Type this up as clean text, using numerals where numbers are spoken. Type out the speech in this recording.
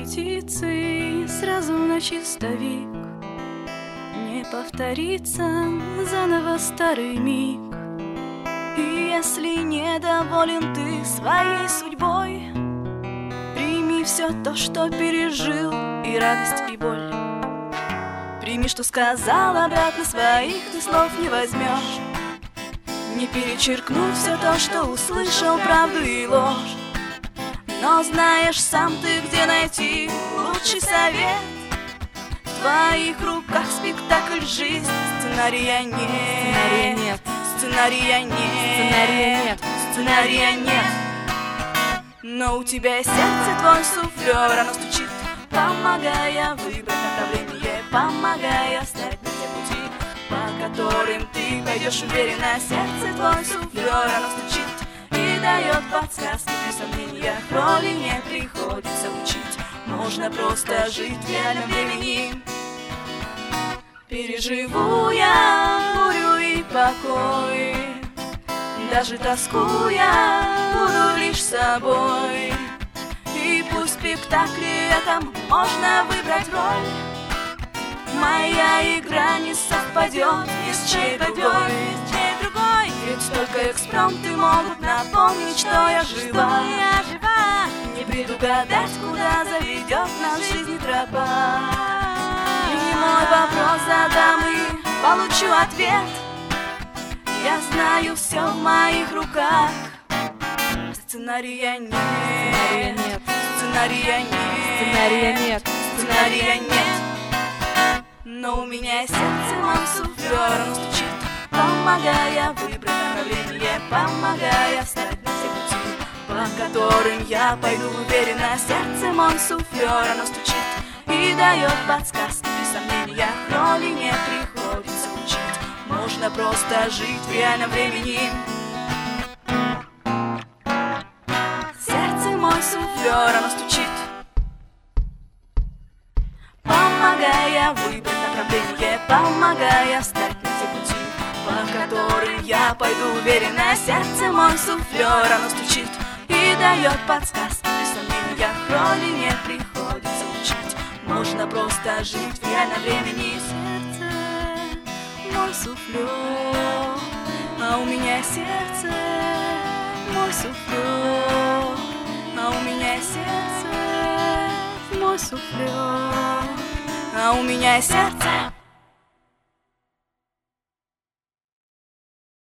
репетиции сразу на чистовик. Не повторится заново старый миг. И если недоволен ты своей судьбой, прими все то, что пережил, и радость, и боль. Прими, что сказал, обратно своих ты слов не возьмешь. Не перечеркнув все то, что услышал, правду и ложь. Но знаешь сам ты, где найти лучший совет. В твоих руках спектакль жизнь, сценария нет. Сценария нет. Сценария нет. Но у тебя есть сердце, твой суфлер, оно стучит, помогая выбрать направление, помогая стать на те пути, по которым ты пойдешь уверенно. Сердце, твой суфлер, оно стучит и дает подсказки. При сомнениях роли не приходится учить. Можно просто жить в реальном времени. Переживу я бурю и покой, даже тоскуя буду лишь собой. И пусть в спектакле этом можно выбрать роль, моя игра не совпадет ни с чьей другой. Ведь только экспромты могут напомнить, что я жива. Не предугадать, куда заведет нас жизнь тропа. И мой вопрос задам и получу ответ. Я знаю, все в моих руках. Сценария нет. Сценария нет. Сценария нет. Но у меня сердце, мой суфлер, оно стучит, помогая выбрать направление, помогая встать на все пути, по которым я пойду уверенно. Сердце, мой суфлер, оно стучит и дает подсказки. При сомнениях роли не приходится учить. Можно просто жить в реальном времени. Сердце, мой суфлер, оно стучит, помогая выбрать направление, помогая встать на те пути, по которым я пойду уверенно. Сердце, мой суфлер, оно стучит и дает подсказки. При сомнениях роли не приходится учить. Можно просто жить в реальном времени. Сердце, мой суфлер, а у меня сердце, мой суфлер, а у меня сердце, мой суфлер, а у меня сердце.